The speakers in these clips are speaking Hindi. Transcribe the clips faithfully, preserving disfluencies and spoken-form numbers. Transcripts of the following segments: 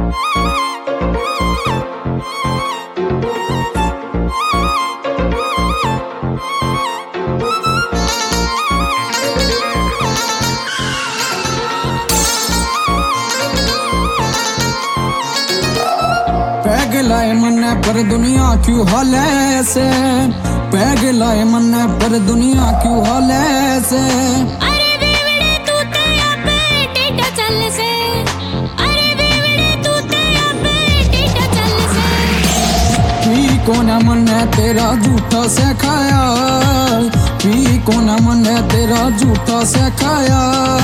पैग लाए मन पर दुनिया क्यों हाल ऐसे, पैग लाए मन पर दुनिया क्यों हाल ऐसे। अरे बेवड़े तू ते अबे टेढ़ा चल से, अरे बेवड़े तू ते अबे टेढ़ा चल से। पी कौन मन तेरा झूठा से खाया, पी कौन मन तेरा झूठा से खाया।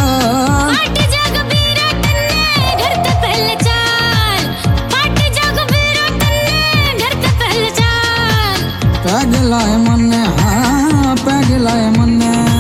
पैग लाए मन, हाँ पैग लाए मन।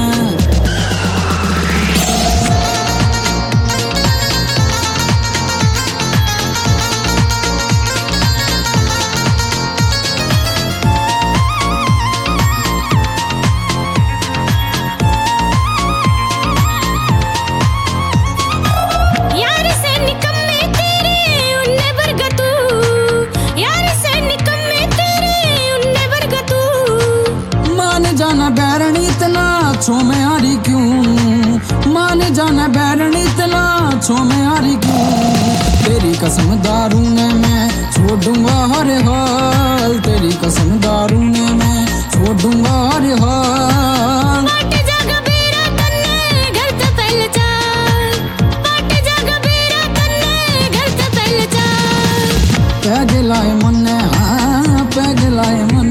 यार से निकम्मे तेरे उन्ने बरगा तू, यार से निकम्मे तेरे उन्ने बरगा तू। मान जाना बैरनी इतना छो में हारी क्यों, मान जाना बैरनी इतना छो में हारी क्यों। तेरी कसम दारू ने मैं छोड़ूंगा हर हाल, तेरी कसम दारू ने मैं छोड़ूंगा हर हाल। बाट जागा बेरा तन्ने घर ते पहले चल, बाट जागा बेरा तन्ने घर ते पहले चल। पैग लाए मन, हाँ पैग लाए मन।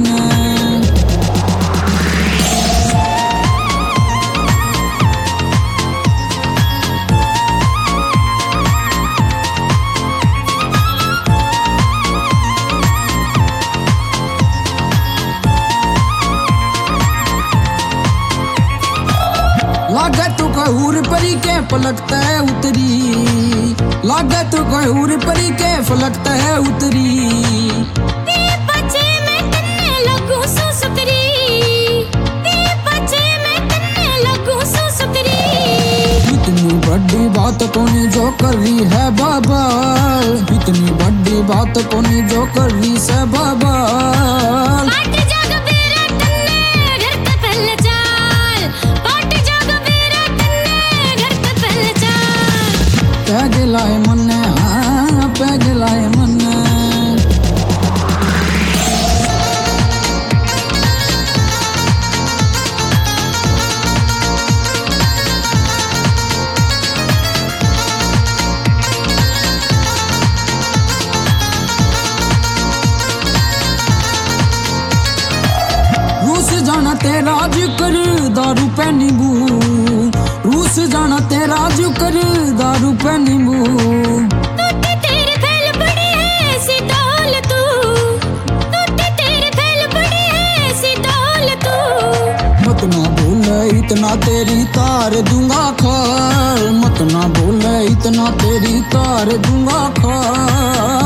लागे तू कहूर परी के पलकता है उतरी, लागे तू कहूर परी के फलकता है उतरी। तेरे बच्चे में तन्ने लगू सो सुतरी, तेरे बच्चे में तन्ने लगू सो सुतरी। इतनी बड़ी बात कोनी जो कर रही है बाबा, इतनी बड़ी बात कोनी जो कर रही है बाबा। बाट जागा बेरा तन्ने घर ते पहले चल, बाट जागा बेरा तन्ने घर ते पहले चल। पैग लाए मन, हाँ पैग लाए मन। रूस जाना तेरा जिक्र दारू पे नींबू, रूस जाना तेरा जिक्र दारू पे नींबू। तूते तेरे फैल बड़े हैं सी डोल तू, तूते तेरे फैल बड़े हैं सी डोल तू। मत ना बोले इतना तेरी तार दूंगा खाल, मत ना बोले इतना तेरी तार दूंगा खाल।